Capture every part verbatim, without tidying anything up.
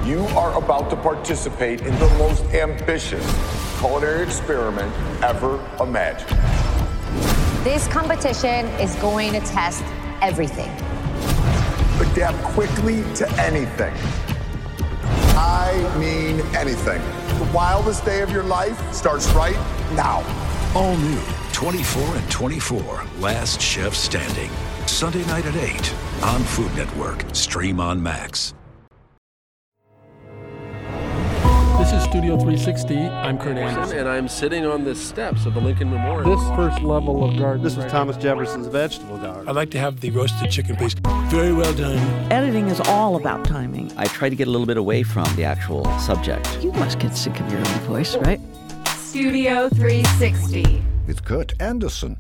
You are about to participate in the most ambitious culinary experiment ever imagined. This competition is going to test everything. Adapt quickly to anything. I mean anything. The wildest day of your life starts right now. All new, twenty-four and twenty-four, Last Chef Standing. Sunday night at eight on Food Network. Stream on Max. This is Studio three sixty. I'm Kurt Anderson. And I'm sitting on the steps of the Lincoln Memorial. This first level of garden. This is right Thomas here. Jefferson's vegetable garden. I'd like to have the roasted chicken, please. Very well done. Editing is all about timing. I try to get a little bit away from the actual subject. You must get sick of your own voice, right? Studio three sixty. With Kurt Anderson.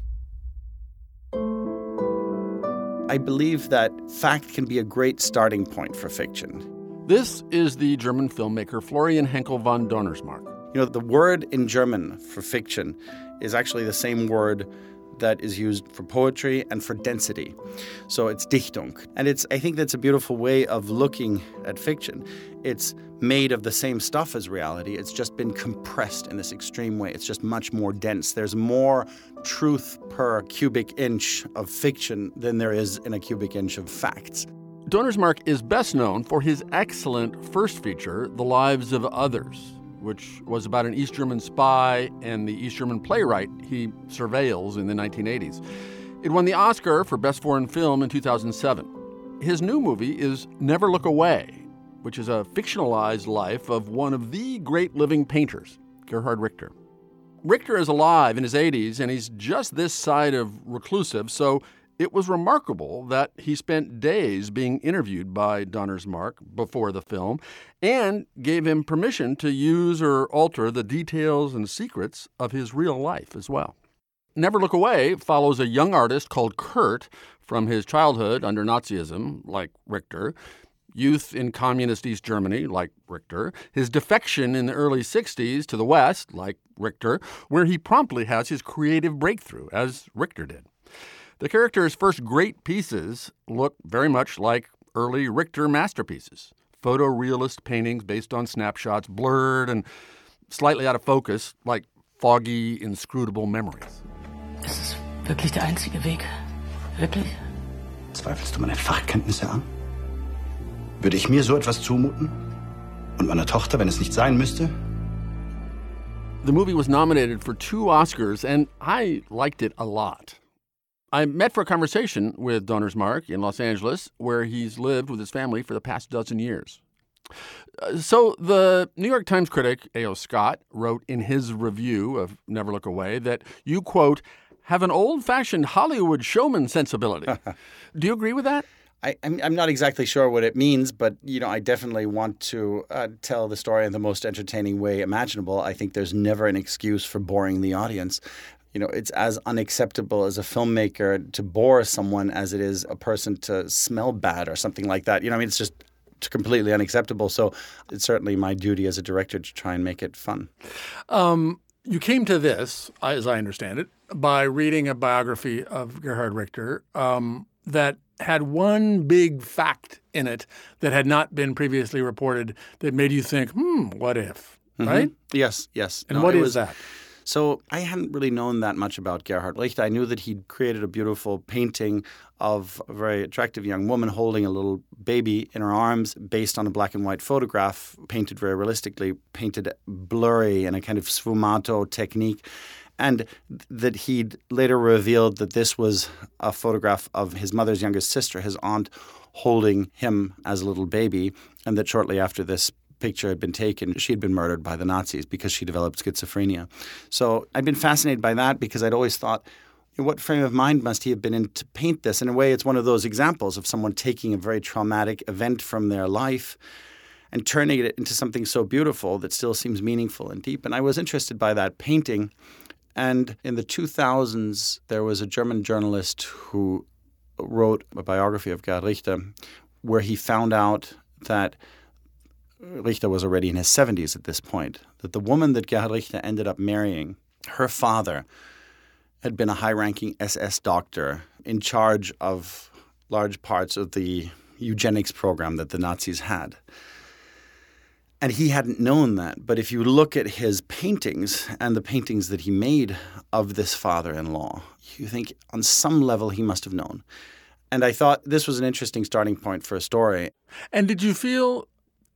I believe that fact can be a great starting point for fiction. This is the German filmmaker Florian Henckel von Donnersmarck. You know, the word in German for fiction is actually the same word that is used for poetry and for density. So it's Dichtung. And it's I think that's a beautiful way of looking at fiction. It's made of the same stuff as reality. It's just been compressed in this extreme way. It's just much more dense. There's more truth per cubic inch of fiction than there is in a cubic inch of facts. Donnersmarck is best known for his excellent first feature, The Lives of Others, which was about an East German spy and the East German playwright he surveils in the nineteen eighties. It won the Oscar for Best Foreign Film in two thousand seven. His new movie is Never Look Away, which is a fictionalized life of one of the great living painters, Gerhard Richter. Richter is alive in his eighties, and he's just this side of reclusive, so it was remarkable that he spent days being interviewed by Donnersmarck before the film and gave him permission to use or alter the details and secrets of his real life as well. Never Look Away follows a young artist called Kurt from his childhood under Nazism, like Richter, youth in communist East Germany, like Richter, his defection in the early sixties to the West, like Richter, where he promptly has his creative breakthrough, as Richter did. The character's first great pieces look very much like early Richter masterpieces, photorealist paintings based on snapshots, blurred and slightly out of focus, like foggy, inscrutable memories. Ist es wirklich der einzige Weg? Wirklich? Zweifelst du meine Fachkenntnisse an? Würde ich mir so etwas zumuten? Und meiner Tochter, wenn es nicht sein müsste? The movie was nominated for two Oscars, and I liked it a lot. I met for a conversation with Donnersmarck in Los Angeles, where he's lived with his family for the past dozen years. Uh, so the New York Times critic A O Scott wrote in his review of Never Look Away that you, quote, have an old-fashioned Hollywood showman sensibility. Do you agree with that? I, I'm, I'm not exactly sure what it means, but you know, I definitely want to uh, tell the story in the most entertaining way imaginable. I think there's never an excuse for boring the audience. You know, it's as unacceptable as a filmmaker to bore someone as it is a person to smell bad or something like that. You know, I mean, it's just completely unacceptable. So it's certainly my duty as a director to try and make it fun. Um, you came to this, as I understand it, by reading a biography of Gerhard Richter um, that had one big fact in it that had not been previously reported that made you think, hmm, what if, mm-hmm. right? Yes, yes. And no, what is was, that? So I hadn't really known that much about Gerhard Richter. I knew that he'd created a beautiful painting of a very attractive young woman holding a little baby in her arms based on a black and white photograph, painted very realistically, painted blurry in a kind of sfumato technique. And that he'd later revealed that this was a photograph of his mother's youngest sister, his aunt, holding him as a little baby, and that shortly after this picture had been taken, she had been murdered by the Nazis because she developed schizophrenia. So I'd been fascinated by that because I'd always thought, what frame of mind must he have been in to paint this? In a way, it's one of those examples of someone taking a very traumatic event from their life and turning it into something so beautiful that still seems meaningful and deep. And I was interested by that painting. And in the two thousands, there was a German journalist who wrote a biography of Gerhard Richter where he found out that Richter was already in his seventies at this point, that the woman that Gerhard Richter ended up marrying, her father had been a high-ranking S S doctor in charge of large parts of the eugenics program that the Nazis had. And he hadn't known that. But if you look at his paintings and the paintings that he made of this father-in-law, you think on some level he must have known. And I thought this was an interesting starting point for a story. And did you feel,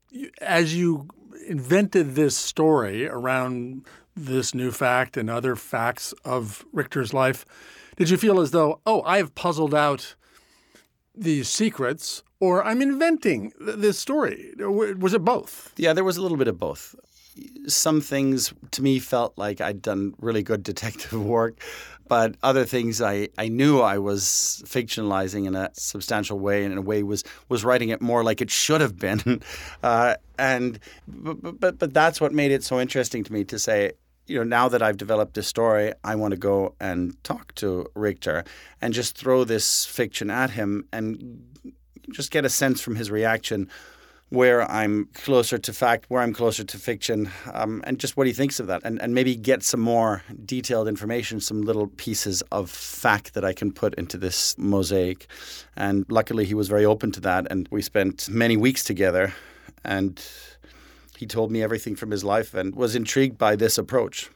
as you invented this story around this new fact and other facts of Richter's life, did you feel as though, oh, I've puzzled out these secrets, or I'm inventing this story? Was it both? Yeah, there was a little bit of both. Some things to me felt like I'd done really good detective work, but other things I, I knew I was fictionalizing in a substantial way, and in a way was was writing it more like it should have been. uh, and but, but but that's what made it so interesting to me to say, you know, now that I've developed this story, I want to go and talk to Richter and just throw this fiction at him and just get a sense from his reaction where I'm closer to fact, where I'm closer to fiction, um, and just what he thinks of that. And, and maybe get some more detailed information, some little pieces of fact that I can put into this mosaic. And luckily he was very open to that. And we spent many weeks together, and he told me everything from his life and was intrigued by this approach.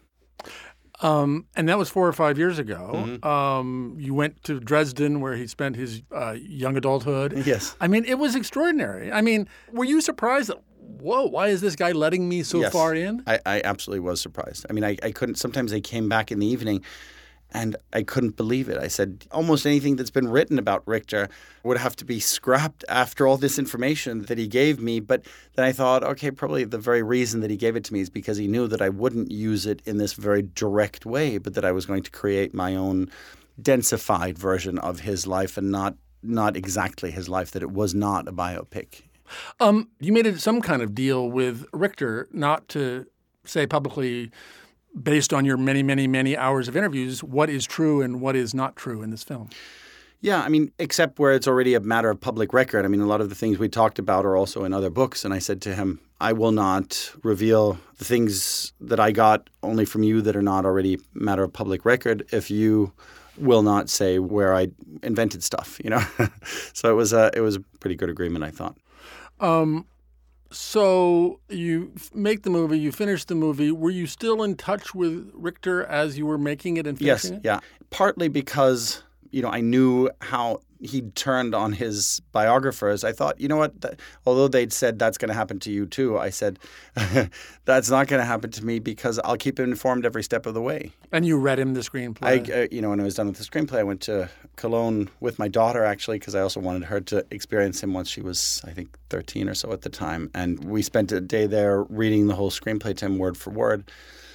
Um, and that was four or five years ago. Mm-hmm. Um, you went to Dresden, where he spent his uh, young adulthood. Yes. I mean, it was extraordinary. I mean, were you surprised that, whoa, why is this guy letting me so yes. far in? I, I absolutely was surprised. I mean, I, I couldn't, sometimes I came back in the evening and I couldn't believe it. I said, almost anything that's been written about Richter would have to be scrapped after all this information that he gave me. But then I thought, okay, probably the very reason that he gave it to me is because he knew that I wouldn't use it in this very direct way, but that I was going to create my own densified version of his life, and not not exactly his life, that it was not a biopic. Um, you made some kind of deal with Richter not to say publicly, based on your many, many, many hours of interviews, what is true and what is not true in this film. Yeah, I mean, except where it's already a matter of public record. I mean, a lot of the things we talked about are also in other books. And I said to him, I will not reveal the things that I got only from you that are not already matter of public record if you will not say where I invented stuff, you know. So it was a, it was a pretty good agreement, I thought. Um. So you make the movie, you finish the movie. Were you still in touch with Richter as you were making it and finishing yes, it? Yes, yeah. Partly because, you know, I knew how he'd turned on his biographers. I thought, you know what, th- although they'd said that's going to happen to you too, I said, that's not going to happen to me because I'll keep him informed every step of the way. And you read him the screenplay? I, uh, you know, when I was done with the screenplay, I went to Cologne with my daughter, actually, because I also wanted her to experience him once she was, I think, thirteen or so at the time. And we spent a day there reading the whole screenplay to him word for word.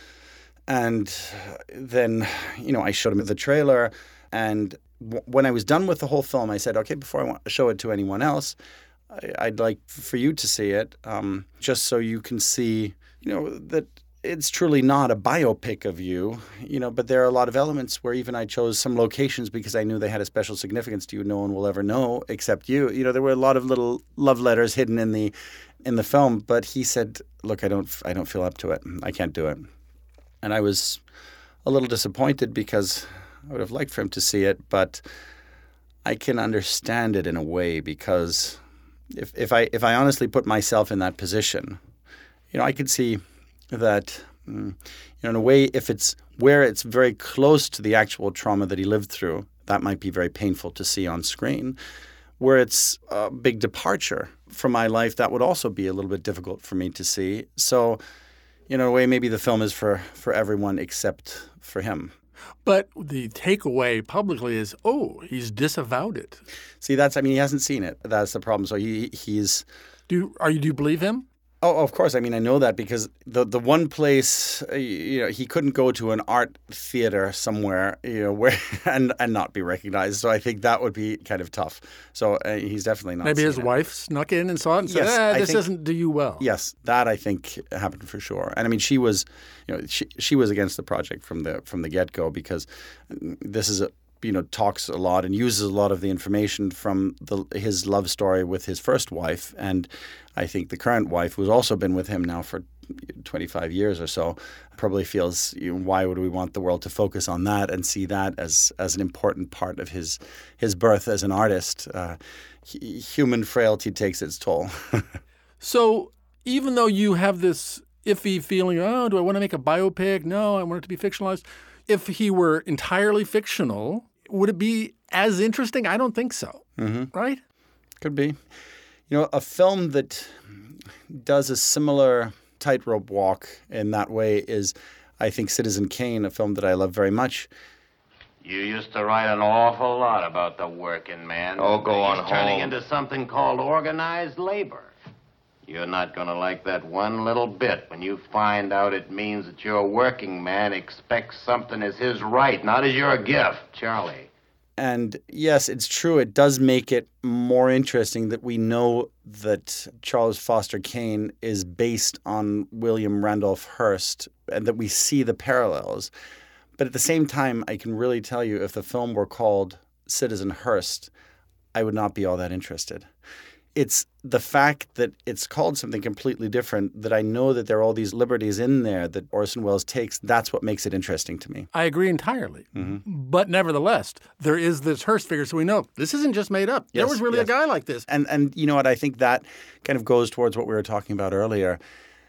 And then, you know, I showed him the trailer, and when I was done with the whole film, I said, okay, before I want to show it to anyone else, I'd like for you to see it, um, just so you can see, you know, that it's truly not a biopic of you, you know, but there are a lot of elements where even I chose some locations because I knew they had a special significance to you no one will ever know except you. You know, there were a lot of little love letters hidden in the in the film, but he said, look, I don't I don't feel up to it. I can't do it. And I was a little disappointed because I would have liked for him to see it, but I can understand it in a way because if if I if I honestly put myself in that position, you know, I could see that, you know, in a way, if it's where it's very close to the actual trauma that he lived through, that might be very painful to see on screen. Where it's a big departure from my life, that would also be a little bit difficult for me to see. So, you know, in a way, maybe the film is for, for everyone except for him. But the takeaway publicly is, oh, he's disavowed it. See, that's, I mean, he hasn't seen it. That's the problem. So he he's... Do, are you, do you believe him? Oh, of course. I mean, I know that because the the one place, uh, you know, he couldn't go to an art theater somewhere, you know, where and, and not be recognized. So I think that would be kind of tough. So uh, he's definitely not. Maybe his it. wife snuck in and saw it and said, yes, eh, this think, doesn't do you well. Yes, that I think happened for sure. And I mean, she was, you know, she she was against the project from the from the get go because this is a. you know, talks a lot and uses a lot of the information from the, his love story with his first wife. And I think the current wife, who's also been with him now for twenty-five years or so, probably feels, you know, why would we want the world to focus on that and see that as as an important part of his his birth as an artist? Uh, he, human frailty takes its toll. So even though you have this iffy feeling, oh, do I want to make a biopic? No, I want it to be fictionalized. If he were entirely fictional, would it be as interesting? I don't think so. Mm-hmm. Right? Could be. You know, a film that does a similar tightrope walk in that way is, I think, Citizen Kane, a film that I love very much. You used to write an awful lot about the working man. Oh, go on He's turning home. into something called organized labor. You're not going to like that one little bit when you find out it means that your working man expects something as his right, not as your gift, Charlie. And yes, it's true. It does make it more interesting that we know that Charles Foster Kane is based on William Randolph Hearst and that we see the parallels. But at the same time, I can really tell you if the film were called Citizen Hearst, I would not be all that interested. It's the fact that it's called something completely different, that I know that there are all these liberties in there that Orson Welles takes. That's what makes it interesting to me. I agree entirely. Mm-hmm. But nevertheless, there is this Hearst figure, so we know this isn't just made up. Yes, there was really yes. a guy like this. And, and you know what? I think that kind of goes towards what we were talking about earlier.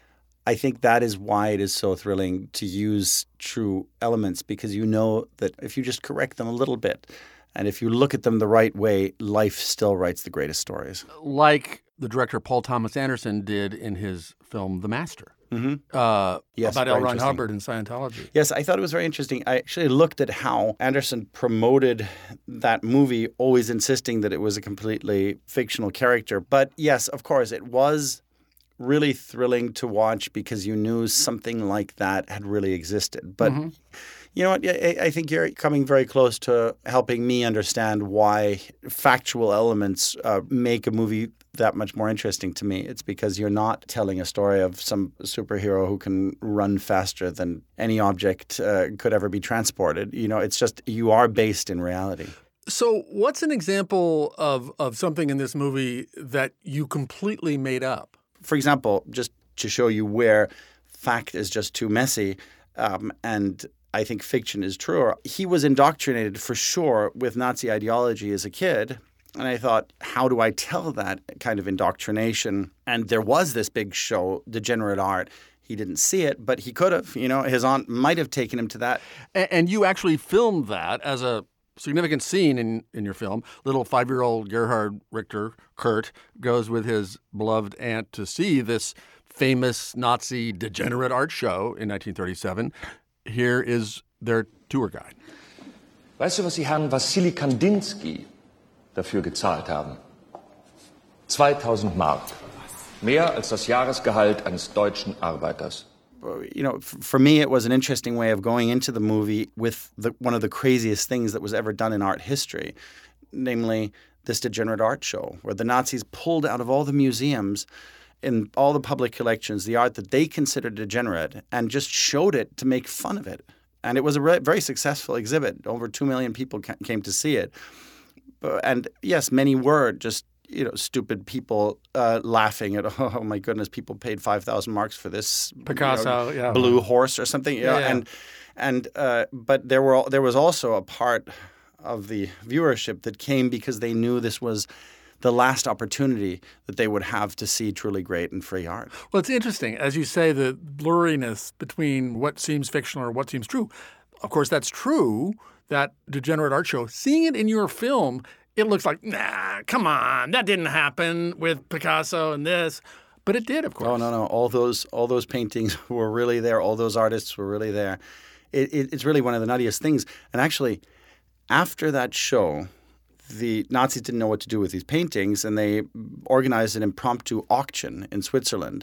I think that is why it is so thrilling to use true elements, because you know that if you just correct them a little bit, and if you look at them the right way, life still writes the greatest stories. Like the director Paul Thomas Anderson did in his film The Master. Mm-hmm. Uh, yes, about L. Ron Hubbard and Scientology. Yes, I thought it was very interesting. I actually looked at how Anderson promoted that movie, always insisting that it was a completely fictional character. But yes, of course, it was really thrilling to watch because you knew something like that had really existed. But mm-hmm. you know what? I, I think you're coming very close to helping me understand why factual elements uh, make a movie that much more interesting to me. It's because you're not telling a story of some superhero who can run faster than any object uh, could ever be transported. You know, it's just you are based in reality. So what's an example of, of something in this movie that you completely made up? For example, just to show you where fact is just too messy um, and I think fiction is truer, he was indoctrinated for sure with Nazi ideology as a kid. And I thought, how do I tell that kind of indoctrination? And there was this big show, Degenerate Art. He didn't see it, but he could have. You know, his aunt might have taken him to that. And, and you actually filmed that as a significant scene in, in your film. Little five-year-old Gerhard Richter, Kurt, goes with his beloved aunt to see this famous Nazi degenerate art show in nineteen thirty-seven. Here is their tour guide. Weißt du, was Sie Herrn Wassily Kandinsky dafür gezahlt haben? zweitausend Mark. Mehr als das Jahresgehalt eines deutschen Arbeiters. You know, for me, it was an interesting way of going into the movie with the, one of the craziest things that was ever done in art history, namely this degenerate art show, where the Nazis pulled out of all the museums in all the public collections the art that they considered degenerate and just showed it to make fun of it. And it was a re- very successful exhibit. Over two million people ca- came to see it. And yes, many were just you know, stupid people uh, laughing at, oh, my goodness, people paid five thousand marks for this Picasso, you know, yeah. blue horse or something. You know, yeah, yeah. And, and uh, but there were there was also a part of the viewership that came because they knew this was the last opportunity that they would have to see truly great and free art. Well, it's interesting. As you say, the blurriness between what seems fictional or what seems true. Of course, that's true, that degenerate art show. Seeing it in your film, it looks like, nah, come on, that didn't happen with Picasso and this. But it did, of course. Oh, no, no. All those all those paintings were really there. All those artists were really there. It, it, it's really one of the nuttiest things. And actually, after that show, the Nazis didn't know what to do with these paintings, and they organized an impromptu auction in Switzerland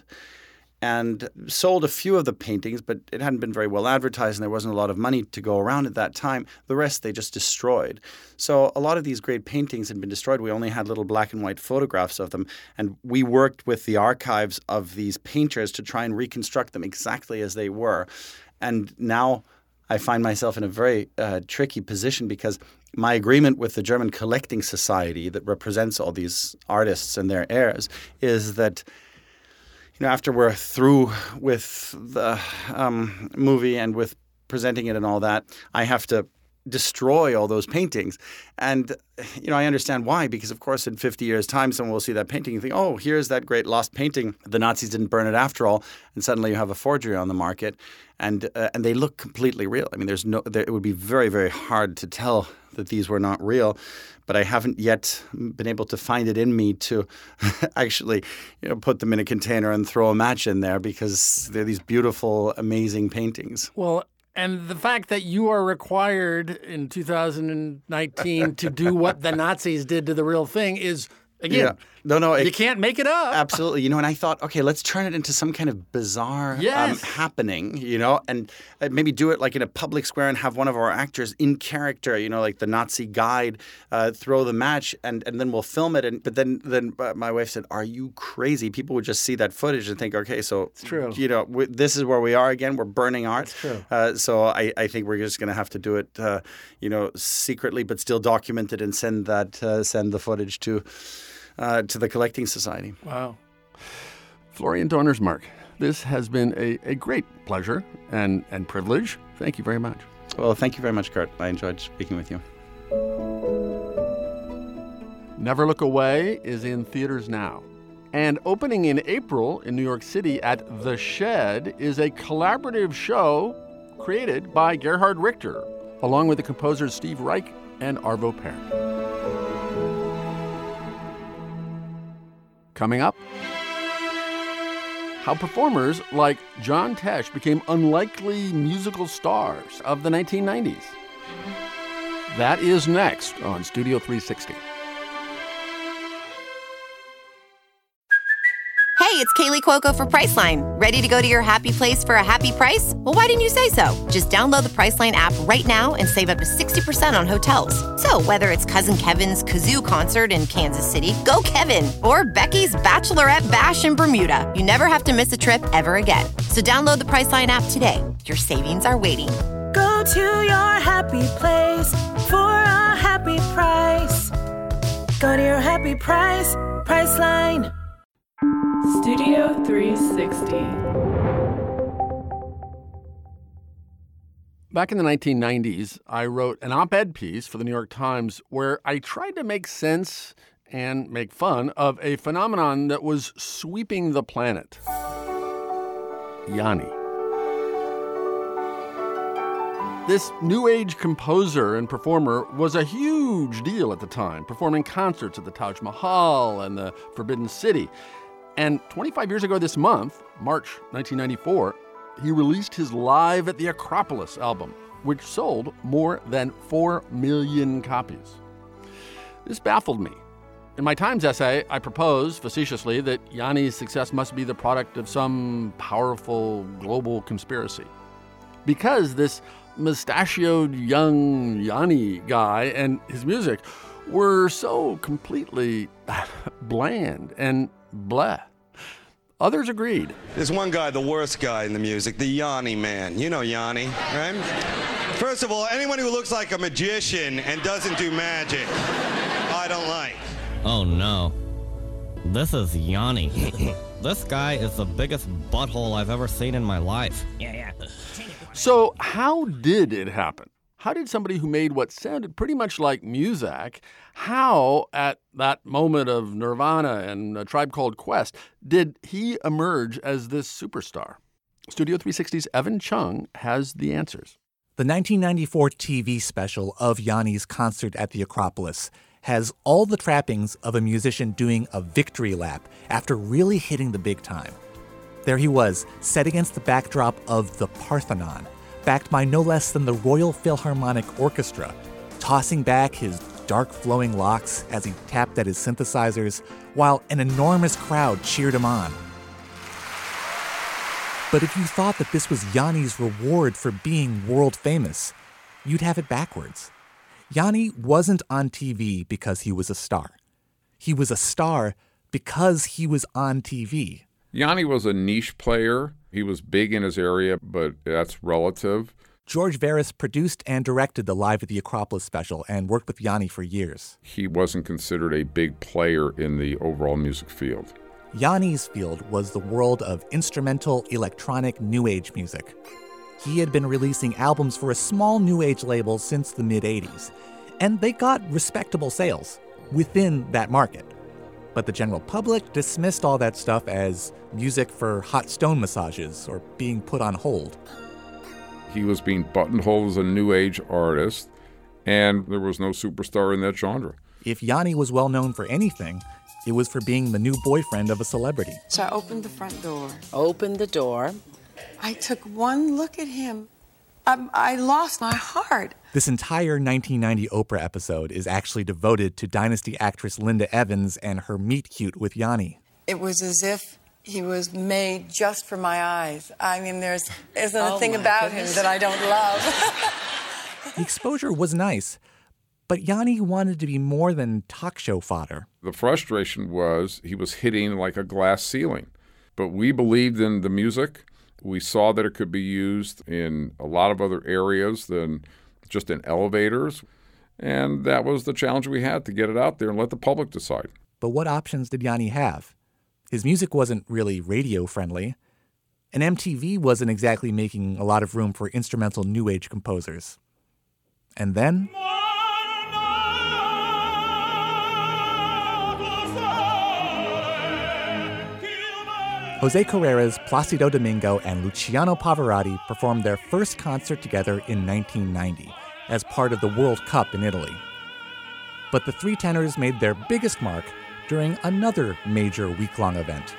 and sold a few of the paintings, but it hadn't been very well advertised and there wasn't a lot of money to go around at that time. The rest they just destroyed. So a lot of these great paintings had been destroyed. We only had little black and white photographs of them, and we worked with the archives of these painters to try and reconstruct them exactly as they were. And now I find myself in a very uh, tricky position because my agreement with the German Collecting Society that represents all these artists and their heirs is that, you know, after we're through with the um, movie and with presenting it and all that, I have to destroy all those paintings. And, you know, I understand why, because, of course, in fifty years' time, someone will see that painting and think, oh, here's that great lost painting. The Nazis didn't burn it after all. And suddenly you have a forgery on the market. And uh, and they look completely real. I mean, there's no. There, it would be very, very hard to tell that these were not real. But I haven't yet been able to find it in me to actually, you know, put them in a container and throw a match in there, because they're these beautiful, amazing paintings. Well, and the fact that you are required in two thousand nineteen to do what the Nazis did to the real thing is, again, yeah. no, no, you it, can't make it up. Absolutely. You know, and I thought, okay, let's turn it into some kind of bizarre yes. um, happening, you know, and uh, maybe do it like in a public square and have one of our actors in character, you know, like the Nazi guide, uh, throw the match, and, and then we'll film it. And But then then uh, my wife said, are you crazy? People would just see that footage and think, okay, so, it's true. you know, we, this is where we are again. We're burning art. It's true. Uh, so I, I think we're just going to have to do it, uh, you know, secretly, but still document it and send that, uh, send the footage to... Uh, to the Collecting Society. Wow. Florian Donnersmarck, this has been a, a great pleasure and, and privilege. Thank you very much. Well, thank you very much, Kurt. I enjoyed speaking with you. Never Look Away is in theaters now. And opening in April in New York City at The Shed is a collaborative show created by Gerhard Richter, along with the composers Steve Reich and Arvo Pärt. Coming up, how performers like John Tesh became unlikely musical stars of the nineteen nineties. That is next on Studio three sixty. Hey, it's Kaylee Cuoco for Priceline. Ready to go to your happy place for a happy price? Well, why didn't you say so? Just download the Priceline app right now and save up to sixty percent on hotels. So whether it's Cousin Kevin's Kazoo Concert in Kansas City, go Kevin, or Becky's Bachelorette Bash in Bermuda, you never have to miss a trip ever again. So download the Priceline app today. Your savings are waiting. Go to your happy place for a happy price. Go to your happy price, Priceline. Studio three sixty. Back in the nineteen nineties, I wrote an op-ed piece for the New York Times where I tried to make sense and make fun of a phenomenon that was sweeping the planet. Yanni. This new age composer and performer was a huge deal at the time, performing concerts at the Taj Mahal and the Forbidden City. And twenty-five years ago this month, March nineteen ninety-four, he released his Live at the Acropolis album, which sold more than four million copies. This baffled me. In my Times essay, I proposed facetiously that Yanni's success must be the product of some powerful global conspiracy. Because this mustachioed young Yanni guy and his music were so completely bland and bleh. Others agreed. There's one guy, the worst guy in the music, the Yanni man. You know Yanni, right? First of all, anyone who looks like a magician and doesn't do magic, I don't like. Oh no. This is Yanni. This guy is the biggest butthole I've ever seen in my life. Yeah, yeah. So how did it happen? How did somebody who made what sounded pretty much like Muzak, how at that moment of Nirvana and A Tribe Called Quest, did he emerge as this superstar? Studio three sixty's Evan Chung has the answers. The nineteen ninety-four T V special of Yanni's concert at the Acropolis has all the trappings of a musician doing a victory lap after really hitting the big time. There he was, set against the backdrop of the Parthenon, backed by no less than the Royal Philharmonic Orchestra, tossing back his dark flowing locks as he tapped at his synthesizers, while an enormous crowd cheered him on. But if you thought that this was Yanni's reward for being world famous, you'd have it backwards. Yanni wasn't on T V because he was a star. He was a star because he was on T V. Yanni was a niche player. He was big in his area, but that's relative. George Veris produced and directed the Live at the Acropolis special and worked with Yanni for years. He wasn't considered a big player in the overall music field. Yanni's field was the world of instrumental electronic new age music. He had been releasing albums for a small new age label since the mid-eighties, and they got respectable sales within that market. But the general public dismissed all that stuff as music for hot stone massages or being put on hold. He was being buttonholed as a new age artist, and there was no superstar in that genre. If Yanni was well known for anything, it was for being the new boyfriend of a celebrity. So I opened the front door. Opened the door. I took one look at him. I, I lost my heart. This entire nineteen ninety Oprah episode is actually devoted to Dynasty actress Linda Evans and her meet-cute with Yanni. It was as if he was made just for my eyes. I mean, there's isn't a Oh, thing my about goodness. him that I don't love. The exposure was nice, but Yanni wanted to be more than talk show fodder. The frustration was he was hitting like a glass ceiling. But we believed in the music. We saw that it could be used in a lot of other areas than just in elevators. And that was the challenge we had, to get it out there and let the public decide. But what options did Yanni have? His music wasn't really radio-friendly, and M T V wasn't exactly making a lot of room for instrumental new age composers. And then... Jose Carreras, Placido Domingo, and Luciano Pavarotti performed their first concert together in nineteen ninety as part of the World Cup in Italy. But the three tenors made their biggest mark during another major week-long event,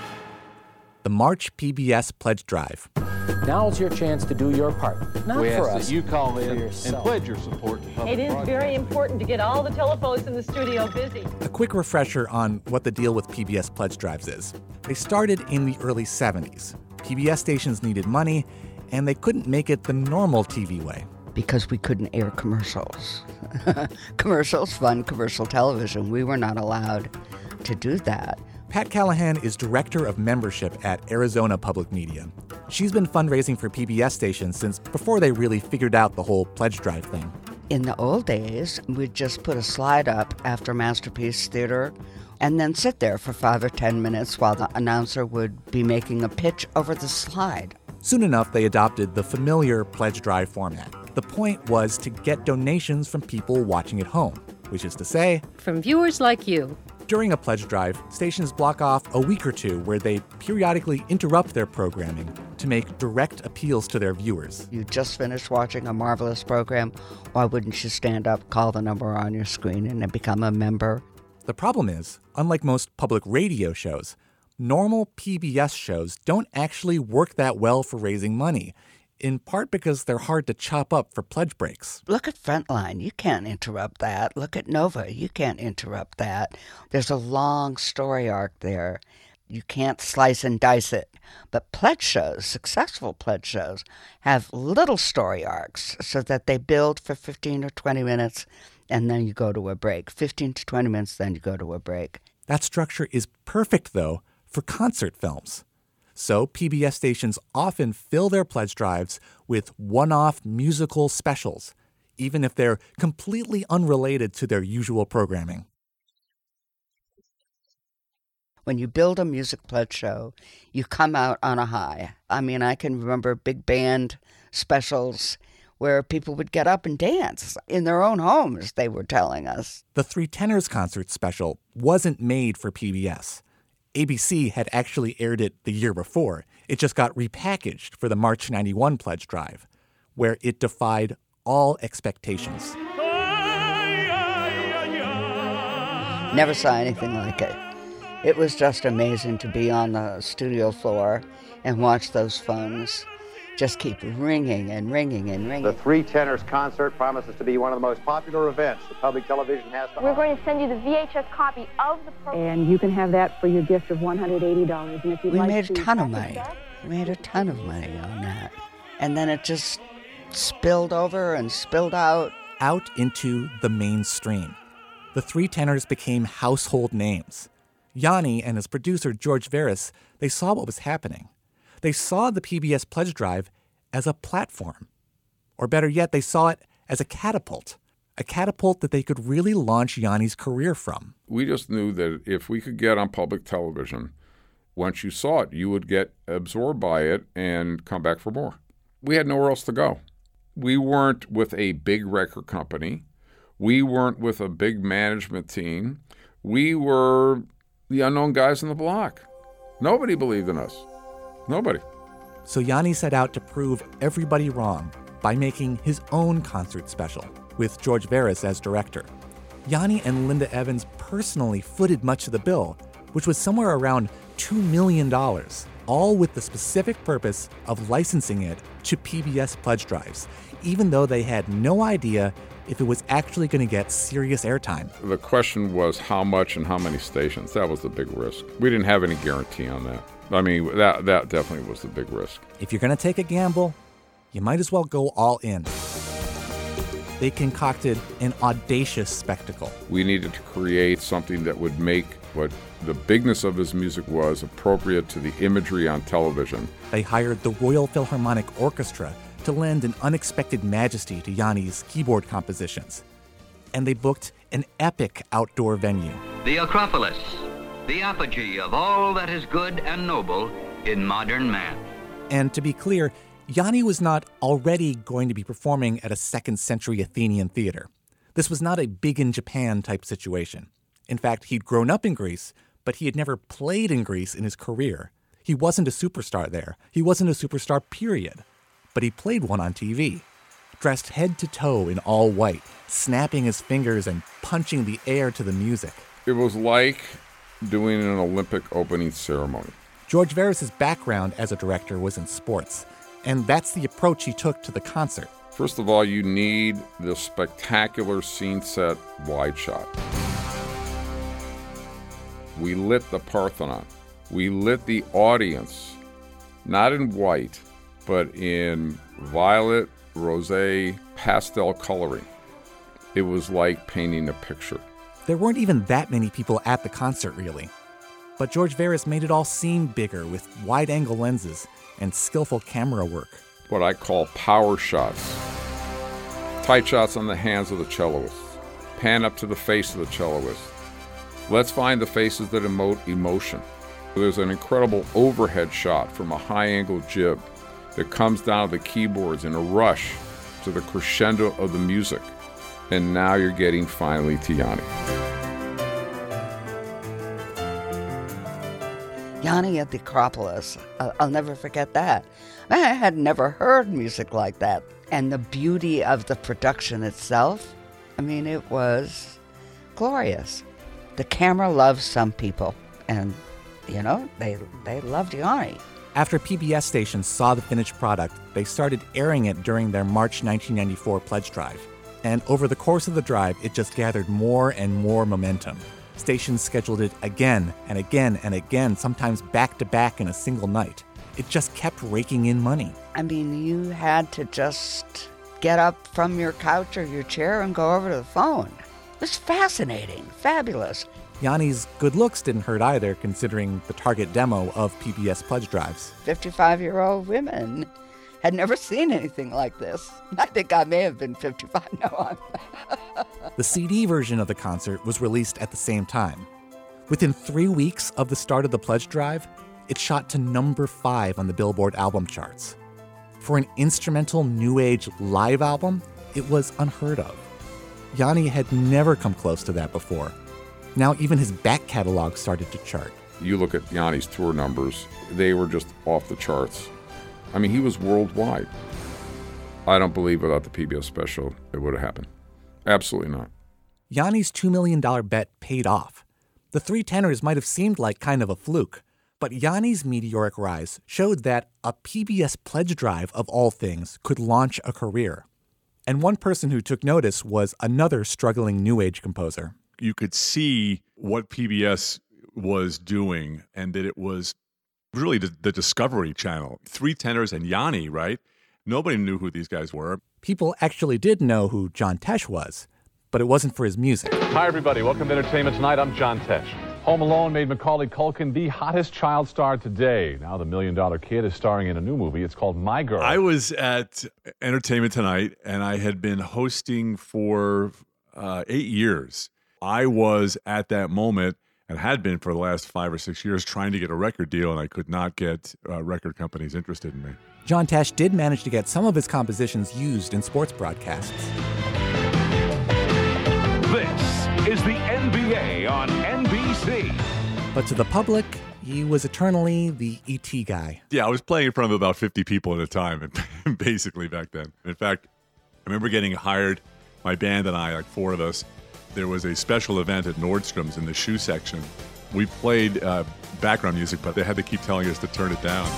the March P B S Pledge Drive. Now's your chance to do your part. Not we for ask us, that you call in and yourself. pledge your support to public It is broadcasting. very important to get all the telephones in the studio busy. A quick refresher on what the deal with P B S Pledge Drives is. They started in the early seventies. P B S stations needed money, and they couldn't make it the normal T V way. Because we couldn't air commercials. Commercials, fun commercial television. We were not allowed to do that. Pat Callahan is director of membership at Arizona Public Media. She's been fundraising for P B S stations since before they really figured out the whole pledge drive thing. In the old days, we'd just put a slide up after Masterpiece Theater and then sit there for five or ten minutes while the announcer would be making a pitch over the slide. Soon enough, they adopted the familiar pledge drive format. The point was to get donations from people watching at home, which is to say, From viewers like you. During a pledge drive, stations block off a week or two where they periodically interrupt their programming to make direct appeals to their viewers. You just finished watching a marvelous program. Why wouldn't you stand up, call the number on your screen, and then become a member? The problem is, unlike most public radio shows, normal P B S shows don't actually work that well for raising money, in part because they're hard to chop up for pledge breaks. Look at Frontline. You can't interrupt that. Look at Nova. You can't interrupt that. There's a long story arc there. You can't slice and dice it. But pledge shows, successful pledge shows, have little story arcs so that they build for fifteen or twenty minutes and then you go to a break. fifteen to twenty minutes, then you go to a break. That structure is perfect, though, for concert films. So P B S stations often fill their pledge drives with one-off musical specials, even if they're completely unrelated to their usual programming. When you build a music pledge show, you come out on a high. I mean, I can remember big band specials where people would get up and dance in their own homes, they were telling us. The Three Tenors concert special wasn't made for P B S. A B C had actually aired it the year before. It just got repackaged for the March ninety-one pledge drive, where it defied all expectations. Never saw anything like it. It was just amazing to be on the studio floor and watch those phones just keep ringing and ringing and ringing. The Three Tenors concert promises to be one of the most popular events the public television has to offer. We're going to send you the V H S copy of the program. And you can have that for your gift of one hundred eighty dollars. And if you'd we like made a to ton of money. We made a ton of money on that. And then it just spilled over and spilled out. Out into the mainstream. The Three Tenors became household names. Yanni and his producer, George Veris, they saw what was happening. They saw the P B S Pledge Drive as a platform. Or better yet, they saw it as a catapult. A catapult that they could really launch Yanni's career from. We just knew that if we could get on public television, once you saw it, you would get absorbed by it and come back for more. we had nowhere else to go. We weren't with a big record company. We weren't with a big management team. We were the unknown guys on the block. Nobody believed in us. Nobody. So Yanni set out to prove everybody wrong by making his own concert special with George Veras as director. Yanni and Linda Evans personally footed much of the bill, which was somewhere around two million dollars, all with the specific purpose of licensing it to P B S pledge drives, even though they had no idea if it was actually going to get serious airtime. The question was how much and how many stations. That was the big risk. We didn't have any guarantee on that. I mean, that, that definitely was the big risk. If you're going to take a gamble, you might as well go all in. They concocted an audacious spectacle. We needed to create something that would make what the bigness of his music was appropriate to the imagery on television. They hired the Royal Philharmonic Orchestra to lend an unexpected majesty to Yanni's keyboard compositions. And they booked an epic outdoor venue. The Acropolis, the apogee of all that is good and noble in modern man. And to be clear, Yanni was not already going to be performing at a second century Athenian theater. This was not a big in Japan type situation. In fact, he'd grown up in Greece, but he had never played in Greece in his career. He wasn't a superstar there. He wasn't a superstar, period. But he played one on T V, dressed head to toe in all white, snapping his fingers and punching the air to the music. It was like doing an Olympic opening ceremony. George Veras' background as a director was in sports, and that's the approach he took to the concert. First of all, you need the spectacular scene set wide shot. We lit the Parthenon. We lit the audience, not in white, but in violet, rosé, pastel coloring. It was like painting a picture. There weren't even that many people at the concert, really. But George Veras made it all seem bigger with wide-angle lenses and skillful camera work. What I call power shots. Tight shots on the hands of the celloist. Pan up to the face of the celloist. Let's find the faces that emote emotion. There's an incredible overhead shot from a high-angle jib that comes down to the keyboards in a rush to the crescendo of the music. And now you're getting finally to Yanni. Yanni at the Acropolis. I'll, I'll never forget that. I had never heard music like that. And the beauty of the production itself, I mean, it was glorious. The camera loves some people, and, you know, they, they loved Yanni. After P B S stations saw the finished product, they started airing it during their March nineteen ninety-four pledge drive. And over the course of the drive, it just gathered more and more momentum. Stations scheduled it again and again and again, sometimes back-to-back in a single night. It just kept raking in money. I mean, you had to just get up from your couch or your chair and go over to the phone. It was fascinating, fabulous. Yanni's good looks didn't hurt either, considering the target demo of P B S pledge drives. fifty-five-year-old women had never seen anything like this. I think I may have been fifty-five. No, I'm... The C D version of the concert was released at the same time. Within three weeks of the start of the pledge drive, it shot to number five on the Billboard album charts. For an instrumental new age live album, it was unheard of. Yanni had never come close to that before. Now even his back catalog started to chart. You look at Yanni's tour numbers, they were just off the charts. I mean, he was worldwide. I don't believe without the P B S special it would have happened. Absolutely not. Yanni's two million dollars bet paid off. The three tenors might have seemed like kind of a fluke, but Yanni's meteoric rise showed that a P B S pledge drive, of all things, could launch a career. And one person who took notice was another struggling New Age composer. You could see what P B S was doing and that it was really the, the Discovery Channel. Three tenors and Yanni, right? Nobody knew who these guys were. People actually did know who John Tesh was, but it wasn't for his music. Hi, everybody. Welcome to Entertainment Tonight. I'm John Tesh. Home Alone made Macaulay Culkin the hottest child star today. Now the Million Dollar Kid is starring in a new movie. It's called My Girl. I was at Entertainment Tonight, and I had been hosting for uh, eight years. I was at that moment and had been for the last five or six years trying to get a record deal, and I could not get uh, record companies interested in me. John Tesh did manage to get some of his compositions used in sports broadcasts. This is the N B A on N B C. But to the public, he was eternally the E T guy. Yeah, I was playing in front of about fifty people at a time, basically back then. In fact, I remember getting hired, my band and I, like four of us. There was a special event at Nordstrom's in the shoe section. We played uh, background music, but they had to keep telling us to turn it down.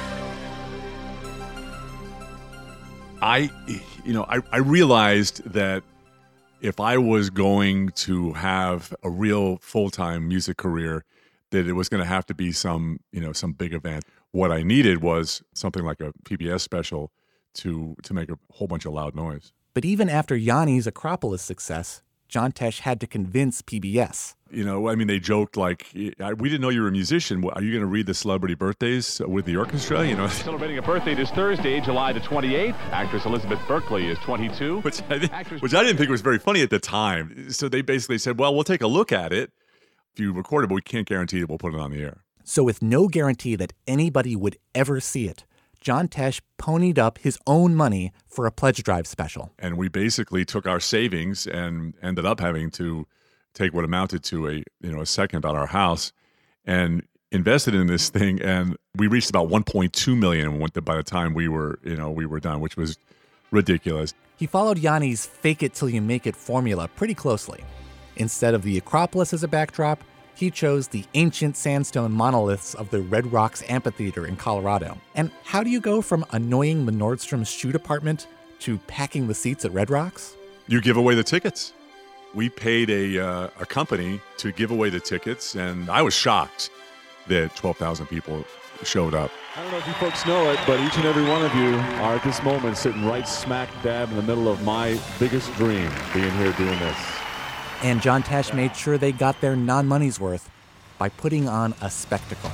I, you know, I, I realized that if I was going to have a real full-time music career, that it was going to have to be some, you know, some big event. What I needed was something like a P B S special to to make a whole bunch of loud noise. But even after Yanni's Acropolis success, John Tesh had to convince P B S. You know, I mean, they joked like, we didn't know you were a musician. Are you going to read the celebrity birthdays with the orchestra? You know, Celebrating a birthday this Thursday, July the twenty-eighth. Actress Elizabeth Berkley is twenty-two. Which I, think, which I didn't think was very funny at the time. So they basically said, well, we'll take a look at it if you record it, but we can't guarantee that we'll put it on the air. So with no guarantee that anybody would ever see it, John Tesh ponied up his own money for a pledge drive special. And we basically took our savings and ended up having to take what amounted to a, you know, a second on our house and invested in this thing. And we reached about one point two million dollars by the time we were, you know, we were done, which was ridiculous. He followed Yanni's fake it till you make it formula pretty closely. Instead of the Acropolis as a backdrop, he chose the ancient sandstone monoliths of the Red Rocks Amphitheater in Colorado. And how do you go from annoying the Nordstrom's shoe department to packing the seats at Red Rocks? You give away the tickets. We paid a uh, a company to give away the tickets, and I was shocked that twelve thousand people showed up. I don't know if you folks know it, but each and every one of you are at this moment sitting right smack dab in the middle of my biggest dream, being here doing this. And John Tesh made sure they got their non-money's worth by putting on a spectacle.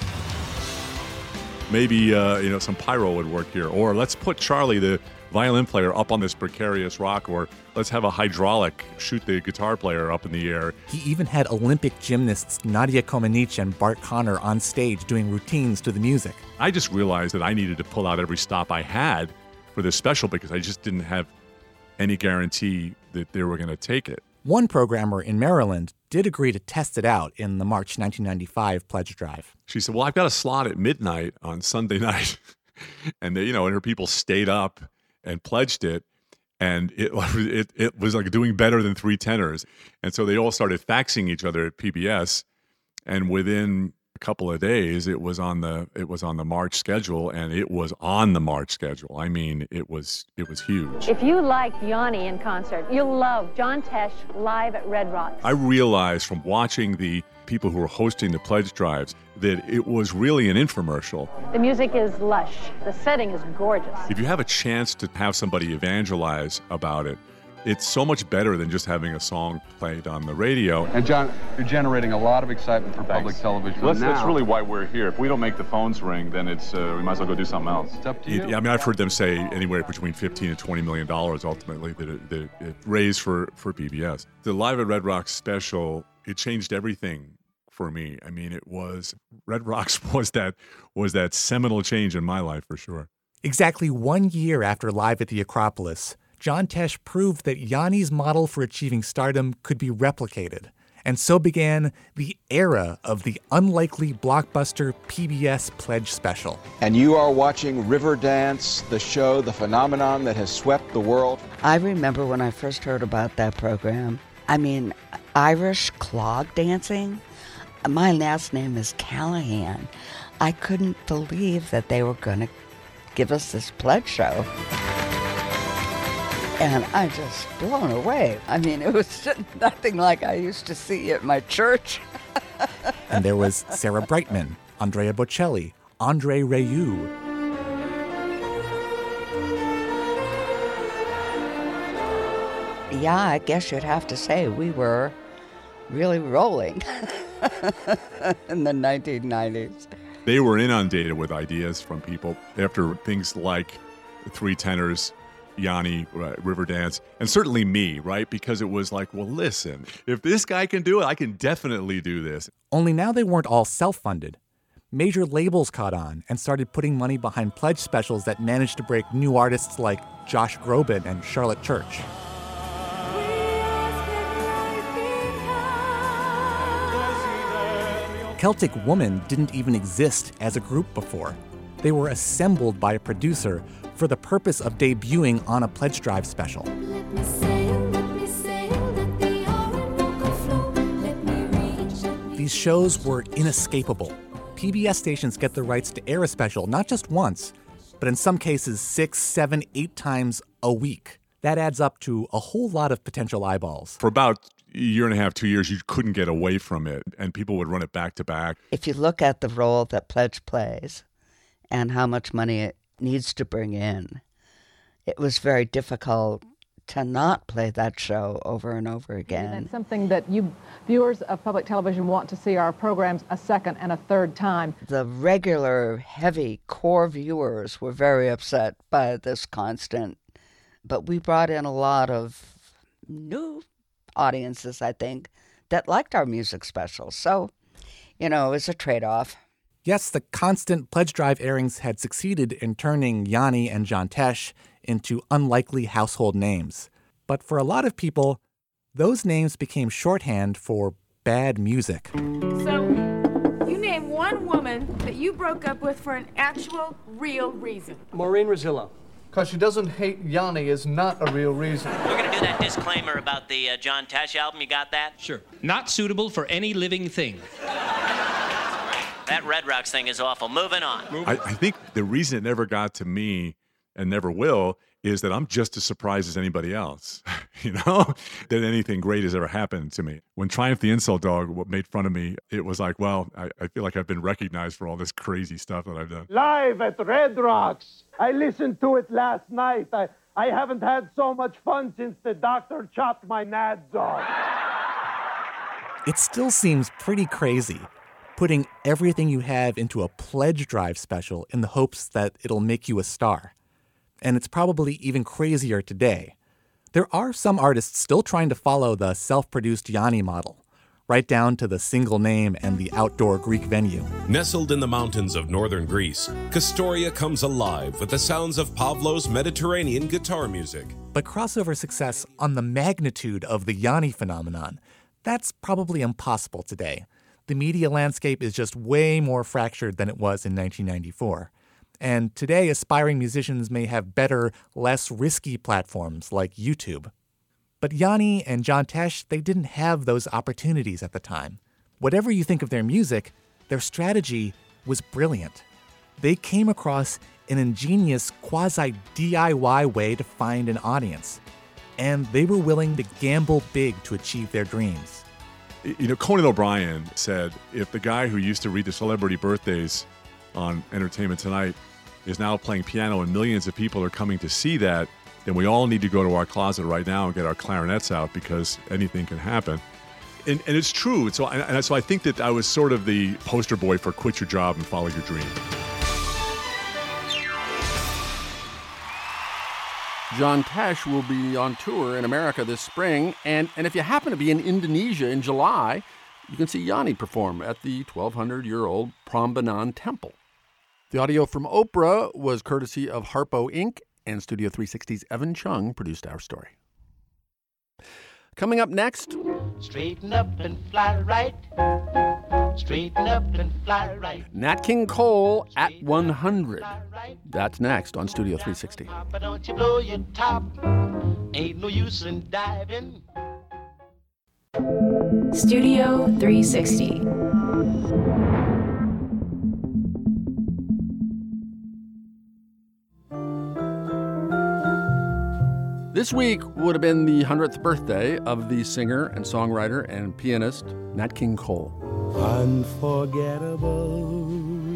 Maybe uh, you know, some pyro would work here, or let's put Charlie, the violin player, up on this precarious rock, or let's have a hydraulic shoot the guitar player up in the air. He even had Olympic gymnasts Nadia Comaneci and Bart Connor on stage doing routines to the music. I just realized that I needed to pull out every stop I had for this special because I just didn't have any guarantee that they were going to take it. One programmer in Maryland did agree to test it out in the March nineteen ninety-five pledge drive. She said, well, I've got a slot at midnight on Sunday night. And they, you know, and her people stayed up and pledged it. And it, it it was like doing better than three tenors. And so they all started faxing each other at P B S. And within a couple of days, it was on the it was on the March schedule, and it was on the March schedule. I mean, it was it was huge. If you like Yanni in concert, you'll love John Tesh live at Red Rocks. I realized from watching the people who were hosting the pledge drives that it was really an infomercial. The music is lush. The setting is gorgeous. If you have a chance to have somebody evangelize about it, it's so much better than just having a song played on the radio. And John, you're generating a lot of excitement for public television. Well, that's, now. that's really why we're here. If we don't make the phones ring, then it's uh, we might as well go do something else. It's up to you. It, I mean, I've heard them say anywhere between fifteen and twenty million dollars ultimately that it, that it raised for, for P B S. The Live at Red Rocks special, it changed everything for me. I mean, it was Red Rocks was that was that seminal change in my life for sure. Exactly one year after Live at the Acropolis, John Tesh proved that Yanni's model for achieving stardom could be replicated. And so began the era of the unlikely blockbuster P B S Pledge Special. And you are watching Riverdance, the show, the phenomenon that has swept the world. I remember when I first heard about that program. I mean, Irish clog dancing. My last name is Callahan. I couldn't believe that they were going to give us this pledge show. And I just blown away. I mean, it was just nothing like I used to see at my church. And there was Sarah Brightman, Andrea Bocelli, Andre Rieu. Yeah, I guess you'd have to say we were really rolling in the nineteen nineties. They were inundated with ideas from people after things like Three Tenors Yanni, right, Riverdance, and certainly me, right? Because it was like, well, listen, if this guy can do it, I can definitely do this. Only now they weren't all self-funded. Major labels caught on and started putting money behind pledge specials that managed to break new artists like Josh Groban and Charlotte Church. Celtic Woman didn't even exist as a group before. They were assembled by a producer for the purpose of debuting on a pledge drive special. These shows were inescapable. P B S stations get the rights to air a special not just once, but in some cases six, seven, eight times a week. That adds up to a whole lot of potential eyeballs. For about a year and a half, two years, you couldn't get away from it, and people would run it back to back. If you look at the role that Pledge plays and how much money it needs to bring in, it was very difficult to not play that show over and over again. That's something that you viewers of public television want to see our programs a second and a third time. The regular, heavy core viewers were very upset by this constant, but we brought in a lot of new audiences, I think, that liked our music specials. So, you know, it was a trade-off. Yes, the constant pledge drive airings had succeeded in turning Yanni and John Tesh into unlikely household names. But for a lot of people, those names became shorthand for bad music. So, you name one woman that you broke up with for an actual, real reason. Maureen Rosillo. Because she doesn't hate Yanni is not a real reason. We're going to do that disclaimer about the uh, John Tesh album. You got that? Sure. Not suitable for any living thing. That Red Rocks thing is awful. Moving on. I, I think the reason it never got to me and never will is that I'm just as surprised as anybody else, you know, that anything great has ever happened to me. When Triumph the Insult Dog made fun of me, it was like, well, I, I feel like I've been recognized for all this crazy stuff that I've done. Live at Red Rocks. I listened to it last night. I, I haven't had so much fun since the doctor chopped my nads off. It still seems pretty crazy, putting everything you have into a pledge drive special in the hopes that it'll make you a star. And it's probably even crazier today. There are some artists still trying to follow the self-produced Yanni model, right down to the single name and the outdoor Greek venue. Nestled in the mountains of northern Greece, Kastoria comes alive with the sounds of Pavlo's Mediterranean guitar music. But crossover success on the magnitude of the Yanni phenomenon, that's probably impossible today. The media landscape is just way more fractured than it was in nineteen ninety-four. And today, aspiring musicians may have better, less risky platforms like YouTube. But Yanni and John Tesh, they didn't have those opportunities at the time. Whatever you think of their music, their strategy was brilliant. They came across an ingenious quasi-D I Y way to find an audience. And they were willing to gamble big to achieve their dreams. You know, Conan O'Brien said, if the guy who used to read the celebrity birthdays on Entertainment Tonight is now playing piano and millions of people are coming to see that, then we all need to go to our closet right now and get our clarinets out because anything can happen. And, and it's true. So, and, and so I think that I was sort of the poster boy for quit your job and follow your dream. John Tesh will be on tour in America this spring, and, and if you happen to be in Indonesia in July, you can see Yanni perform at the twelve hundred year old Prambanan Temple. The audio from Oprah was courtesy of Harpo Incorporated, and Studio three sixty's Evan Chung produced our story. Coming up next... Straighten up and fly right. Straighten up and fly right. Nat King Cole at one hundred. That's next on Studio three sixty. Papa, don't you blow your top. Ain't no use in diving. Studio three sixty. This week would have been the hundredth birthday of the singer and songwriter and pianist Nat King Cole. Unforgettable,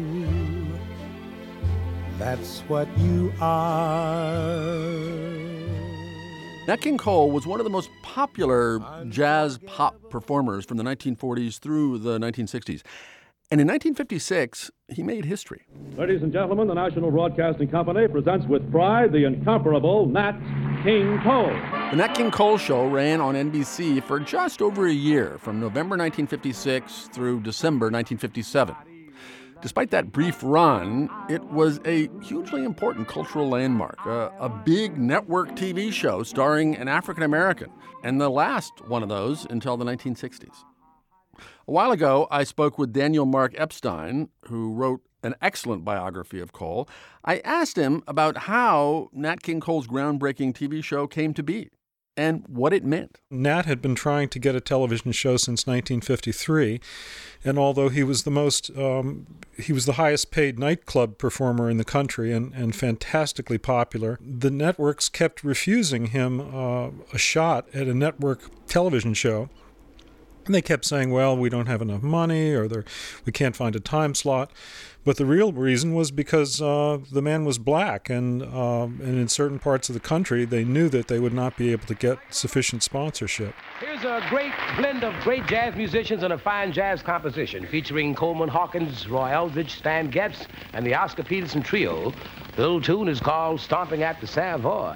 that's what you are. Nat King Cole was one of the most popular jazz pop performers from the nineteen forties through the nineteen sixties. And in nineteen fifty-six, he made history. Ladies and gentlemen, the National Broadcasting Company presents with pride the incomparable Nat King Cole. The Nat King Cole Show ran on N B C for just over a year, from November nineteen fifty-six through December nineteen fifty-seven. Despite that brief run, it was a hugely important cultural landmark, a, a big network T V show starring an African American, and the last one of those until the nineteen sixties. A while ago, I spoke with Daniel Mark Epstein, who wrote an excellent biography of Cole. I asked him about how Nat King Cole's groundbreaking T V show came to be and what it meant. Nat had been trying to get a television show since nineteen fifty-three, and although he was the most, um, he was the highest paid nightclub performer in the country and, and fantastically popular, the networks kept refusing him uh, a shot at a network television show. And they kept saying, well, we don't have enough money, or we can't find a time slot. But the real reason was because uh, the man was black, and, uh, and in certain parts of the country, they knew that they would not be able to get sufficient sponsorship. Here's a great blend of great jazz musicians and a fine jazz composition featuring Coleman Hawkins, Roy Eldridge, Stan Getz, and the Oscar Peterson Trio. The little tune is called Stomping at the Savoy.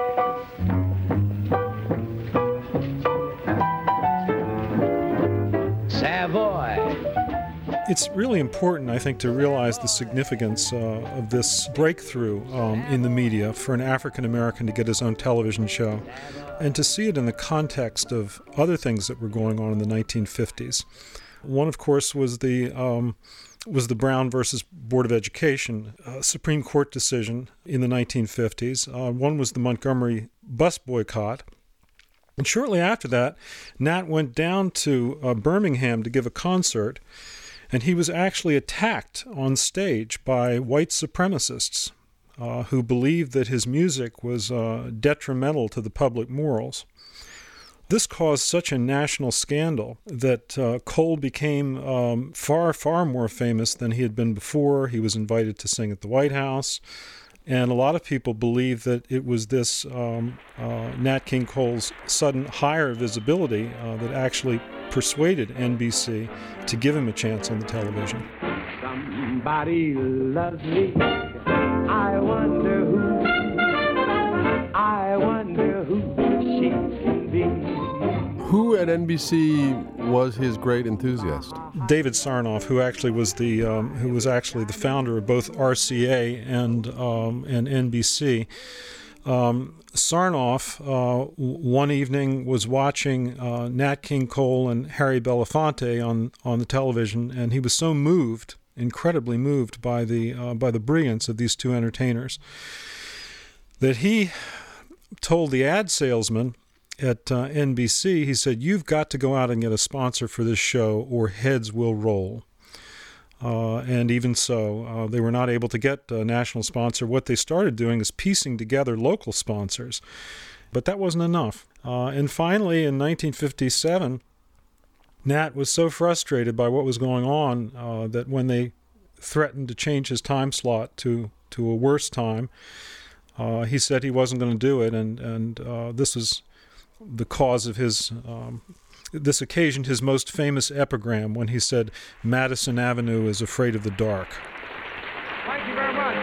Savoy. It's really important, I think, to realize the significance uh, of this breakthrough um, in the media for an African American to get his own television show, and to see it in the context of other things that were going on in the nineteen fifties. One, of course, was the um, was the Brown versus Board of Education uh, Supreme Court decision in the nineteen fifties. Uh, one was the Montgomery bus boycott. And shortly after that, Nat went down to uh, Birmingham to give a concert, and he was actually attacked on stage by white supremacists uh, who believed that his music was uh, detrimental to the public morals. This caused such a national scandal that uh, Cole became um, far, far more famous than he had been before. He was invited to sing at the White House. And a lot of people believe that it was this um, uh, Nat King Cole's sudden higher visibility uh, that actually persuaded N B C to give him a chance on the television. Somebody loves me. I wonder who. I wonder who she can be. Who at N B C was his great enthusiast? David Sarnoff, who actually was the um, who was actually the founder of both R C A and um, and N B C. Um, Sarnoff uh, one evening was watching uh, Nat King Cole and Harry Belafonte on on the television, and he was so moved, incredibly moved by the uh, by the brilliance of these two entertainers, that he told the ad salesman at uh, N B C, he said, "You've got to go out and get a sponsor for this show or heads will roll." Uh, and even so, uh, they were not able to get a national sponsor. What they started doing is piecing together local sponsors. But that wasn't enough. Uh, and finally, in nineteen fifty-seven, Nat was so frustrated by what was going on uh, that when they threatened to change his time slot to, to a worse time, uh, he said he wasn't going to do it. And, and uh, this was the cause of his, um, this occasioned his most famous epigram when he said, "Madison Avenue is afraid of the dark." Thank you very much.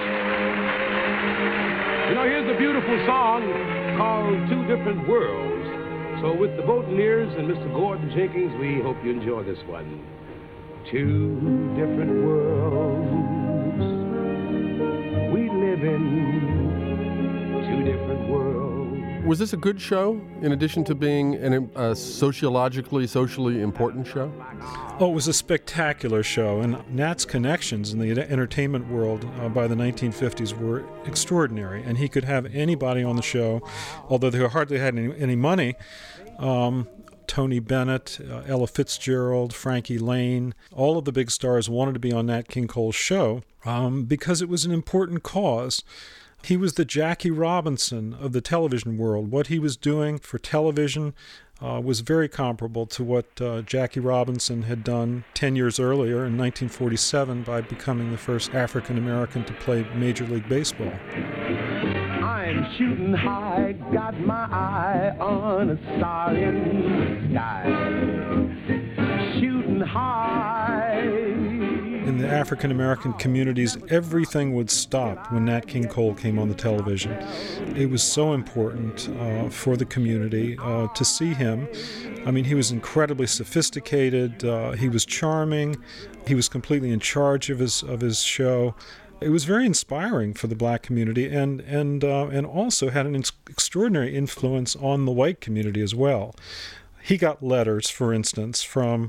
You know, here's a beautiful song called Two Different Worlds. So with the Boatneers and Mister Gordon Jenkins, we hope you enjoy this one. Two different worlds we live in, two different worlds. Was this a good show, in addition to being an, a sociologically, socially important show? Oh, it was a spectacular show, and Nat's connections in the entertainment world uh, by the nineteen fifties were extraordinary, and he could have anybody on the show, although they hardly had any, any money. Um, Tony Bennett, uh, Ella Fitzgerald, Frankie Lane, all of the big stars wanted to be on Nat King Cole's show um, because it was an important cause. He was the Jackie Robinson of the television world. What he was doing for television uh, was very comparable to what uh, Jackie Robinson had done ten years earlier in nineteen forty-seven by becoming the first African American to play Major League Baseball. I'm shooting high, got my eye on a star in the sky. Shooting high, In the African American communities, everything would stop when Nat King Cole came on the television. It was so important uh, for the community uh, to see him. I mean, he was incredibly sophisticated. Uh, he was charming. He was completely in charge of his of his show. It was very inspiring for the black community, and and uh, and also had an ex- extraordinary influence on the white community as well. He got letters, for instance, from.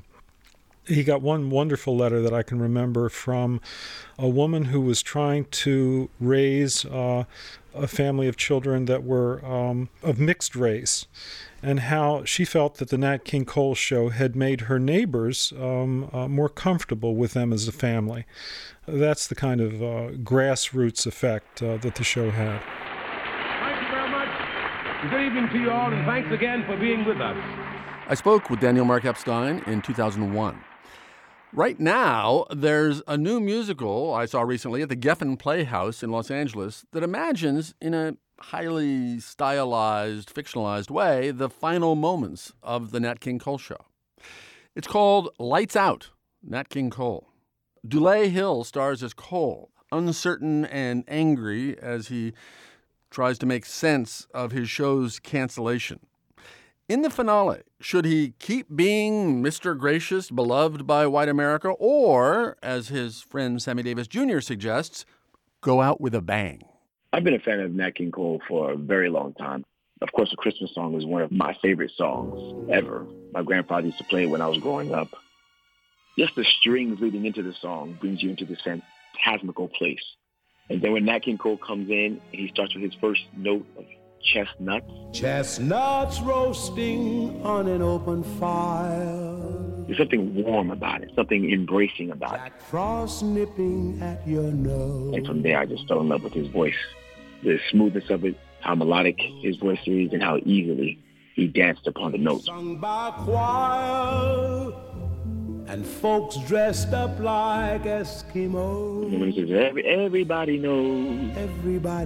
He got one wonderful letter that I can remember from a woman who was trying to raise uh, a family of children that were um, of mixed race, and how she felt that the Nat King Cole show had made her neighbors um, uh, more comfortable with them as a family. That's the kind of uh, grassroots effect uh, that the show had. Thank you very much. Good evening to you all, and thanks again for being with us. I spoke with Daniel Mark Epstein in two thousand one. Right now, there's a new musical I saw recently at the Geffen Playhouse in Los Angeles that imagines, in a highly stylized, fictionalized way, the final moments of the Nat King Cole show. It's called Lights Out, Nat King Cole. Dulé Hill stars as Cole, uncertain and angry as he tries to make sense of his show's cancellation. In the finale, should he keep being Mister Gracious, beloved by white America, or, as his friend Sammy Davis Junior suggests, go out with a bang? I've been a fan of Nat King Cole for a very long time. Of course, A Christmas Song is one of my favorite songs ever. My grandfather used to play it when I was growing up. Just the strings leading into the song brings you into this phantasmical place. And then when Nat King Cole comes in, and he starts with his first note of chestnuts. Chestnuts roasting on an open fire. There's something warm about it, something embracing about Jack it. Frost nipping at your nose. And from there, I just fell in love with his voice. The smoothness of it, how melodic his voice is, and how easily he danced upon the notes. Sung by a choir, and folks dressed up like Eskimos. And when he says, Every, everybody knows. Everybody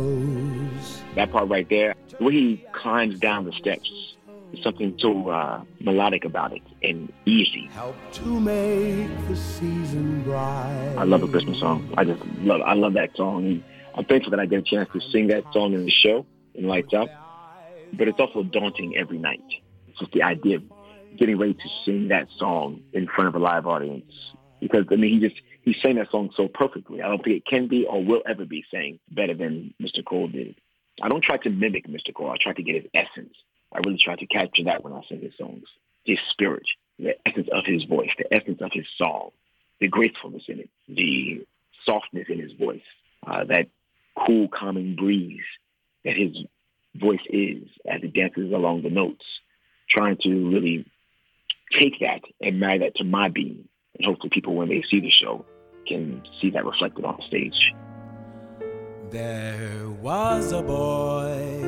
knows. That part right there, the way he climbs down the steps, there's something so uh, melodic about it and easy. Help to make the season bright. I love A Christmas Song. I just love I love that song. And I'm thankful that I get a chance to sing that song in the show in Lights Out. But it's also daunting every night. It's just the idea of getting ready to sing that song in front of a live audience. Because, I mean, he just, he sang that song so perfectly. I don't think it can be or will ever be sang better than Mister Cole did. I don't try to mimic Mister Cole. I try to get his essence. I really try to capture that when I sing his songs. His spirit, the essence of his voice, the essence of his song, the gracefulness in it, the softness in his voice, uh, that cool, calming breeze that his voice is as it dances along the notes, trying to really take that and marry that to my being. And hopefully people, when they see the show, can see that reflected on stage. There was a boy,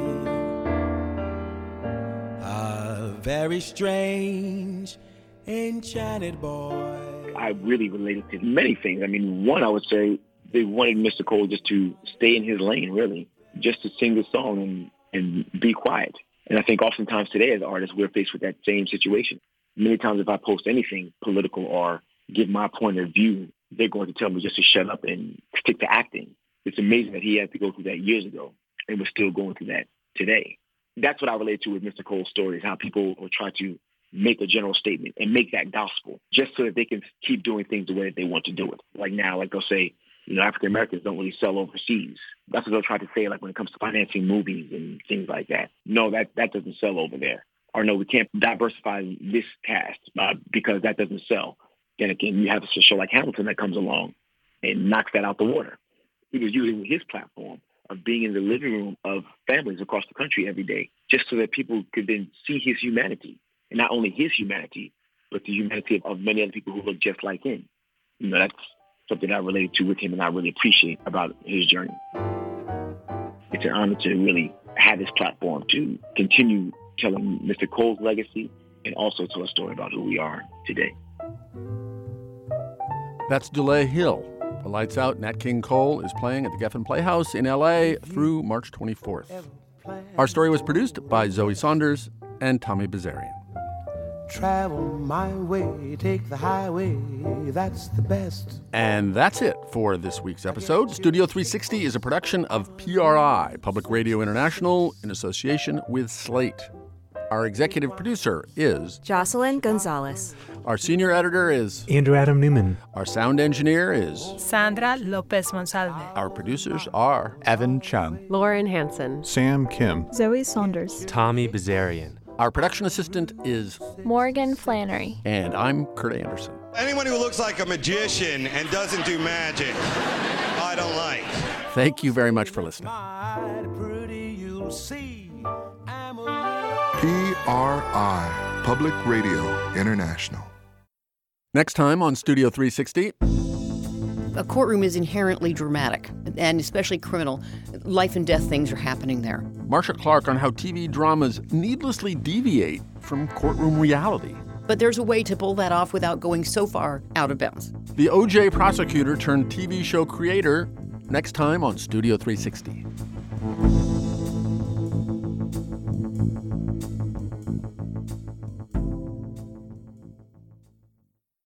a very strange, enchanted boy. I really related to many things. I mean, one, I would say they wanted Mister Cole just to stay in his lane, really, just to sing the song and, and be quiet. And I think oftentimes today as artists, we're faced with that same situation. Many times if I post anything political or give my point of view, they're going to tell me just to shut up and stick to acting. It's amazing that he had to go through that years ago and we're still going through that today. That's what I relate to with Mister Cole's story, is how people will try to make a general statement and make that gospel just so that they can keep doing things the way that they want to do it. Like now, like they'll say, you know, African Americans don't really sell overseas. That's what they'll try to say, like when it comes to financing movies and things like that. No, that, that doesn't sell over there. Or no, we can't diversify this cast uh, because that doesn't sell. Then again, you have a show like Hamilton that comes along and knocks that out the water. He was using his platform of being in the living room of families across the country every day just so that people could then see his humanity. And not only his humanity, but the humanity of, of many other people who look just like him. You know, that's something I related to with him and I really appreciate about his journey. It's an honor to really have this platform to continue telling Mister Cole's legacy and also tell a story about who we are today. That's Dulé Hill. The Lights Out, Nat King Cole is playing at the Geffen Playhouse in L A through March twenty-fourth. Our story was produced by Zoe Saunders and Tommy Bazarian. travel my way, take the highway, that's the best. And that's it for this week's episode. Studio three sixty is a production of P R I, Public Radio International, in association with Slate. Our executive producer is Jocelyn Gonzalez. Our senior editor is Andrew Adam Newman. Our sound engineer is Sandra Lopez Monsalve. Our producers are Evan Chung, Lauren Hansen, Sam Kim, Zoe Saunders, Tommy Bazarian. Our production assistant is Morgan Flannery. And I'm Kurt Anderson. Anyone who looks like a magician and doesn't do magic, I don't like. Thank you very much for listening. P R I, Public Radio International. Next time on Studio three sixty. A courtroom is inherently dramatic, and especially criminal. Life and death things are happening there. Marsha Clark on how T V dramas needlessly deviate from courtroom reality. But there's a way to pull that off without going so far out of bounds. The O J prosecutor turned T V show creator, next time on Studio three sixty.